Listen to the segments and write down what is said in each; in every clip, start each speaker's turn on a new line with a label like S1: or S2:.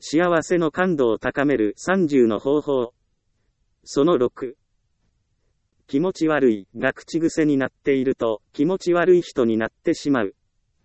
S1: 幸せの感度を高める30の方法。その6。気持ち悪いが口癖になっていると気持ち悪い人になってしまう。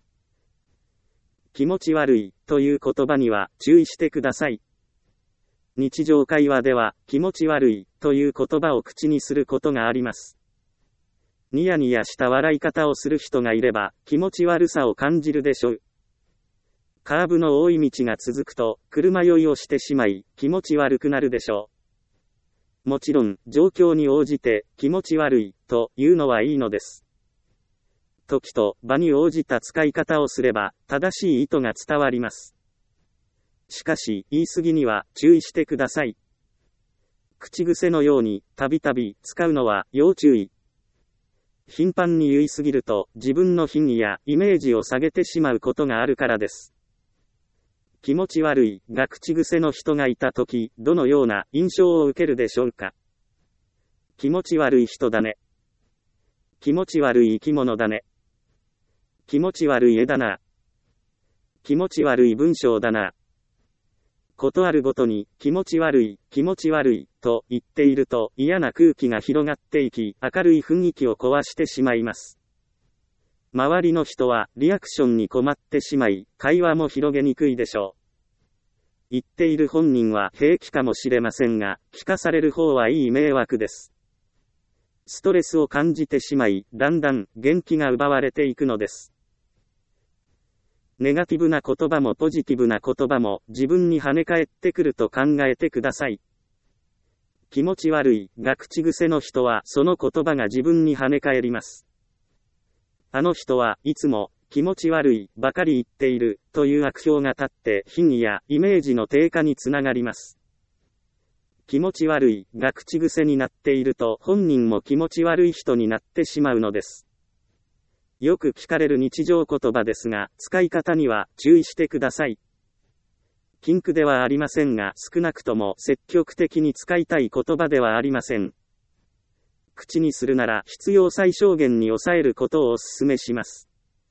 S1: 気持ち悪いという言葉には注意してください。日常会話では気持ち悪いという言葉を口にすることがあります。ニヤニヤした笑い方をする人がいれば気持ち悪さを感じるでしょう。カーブの多い道が続くと車酔いをしてしまい気持ち悪くなるでしょう。もちろん状況に応じて気持ち悪いというのはいいのです。時と場に応じた使い方をすれば正しい意図が伝わります。しかし言い過ぎには注意してください。口癖のようにたびたび使うのは要注意。頻繁に言い過ぎると自分の品位やイメージを下げてしまうことがあるからです。気持ち悪いが口癖の人がいたとき、どのような印象を受けるでしょうか。気持ち悪い人だね。気持ち悪い生き物だね。気持ち悪い絵だな。気持ち悪い文章だな。ことあるごとに気持ち悪いと言っていると嫌な空気が広がっていき、明るい雰囲気を壊してしまいます。周りの人はリアクションに困ってしまい、会話も広げにくいでしょう。言っている本人は平気かもしれませんが、聞かされる方はいい迷惑です。ストレスを感じてしまい、だんだん元気が奪われていくのです。ネガティブな言葉もポジティブな言葉も自分に跳ね返ってくると考えてください。気持ち悪いが口癖の人はその言葉が自分に跳ね返ります。あの人はいつも気持ち悪いばかり言っているという悪評が立って品位やイメージの低下につながります。気持ち悪いが口癖になっていると本人も気持ち悪い人になってしまうのです。よく聞かれる日常言葉ですが、使い方には注意してください。禁句ではありませんが、少なくとも積極的に使いたい言葉ではありません。口にするなら必要最小限に抑えることをお勧めします。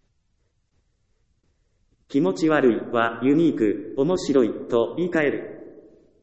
S1: 気持ち悪いはユニーク、面白いと言い換える。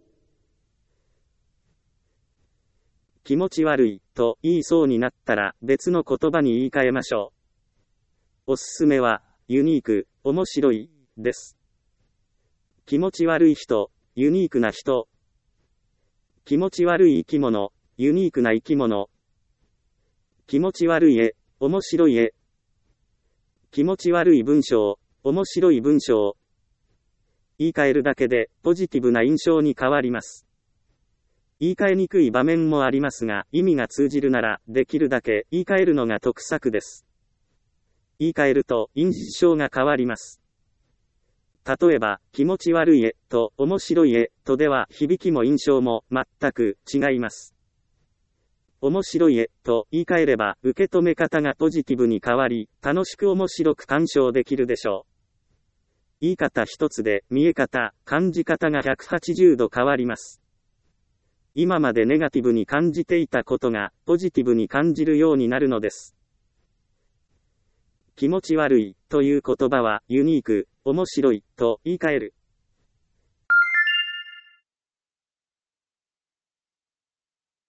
S1: 気持ち悪いと言いそうになったら別の言葉に言い換えましょう。おすすめは、ユニーク、面白い、です。気持ち悪い人、ユニークな人。気持ち悪い生き物、ユニークな生き物。気持ち悪い絵、面白い絵。気持ち悪い文章、面白い文章。言い換えるだけで、ポジティブな印象に変わります。言い換えにくい場面もありますが、意味が通じるなら、できるだけ言い換えるのが得策です。言い換えると印象が変わります。例えば、気持ち悪い絵と面白い絵とでは響きも印象も全く違います。面白い絵と言い換えれば受け止め方がポジティブに変わり、楽しく面白く鑑賞できるでしょう。言い方一つで見え方、感じ方が180度変わります。今までネガティブに感じていたことがポジティブに感じるようになるのです。気持ち悪いという言葉はユニーク、面白いと言い換える。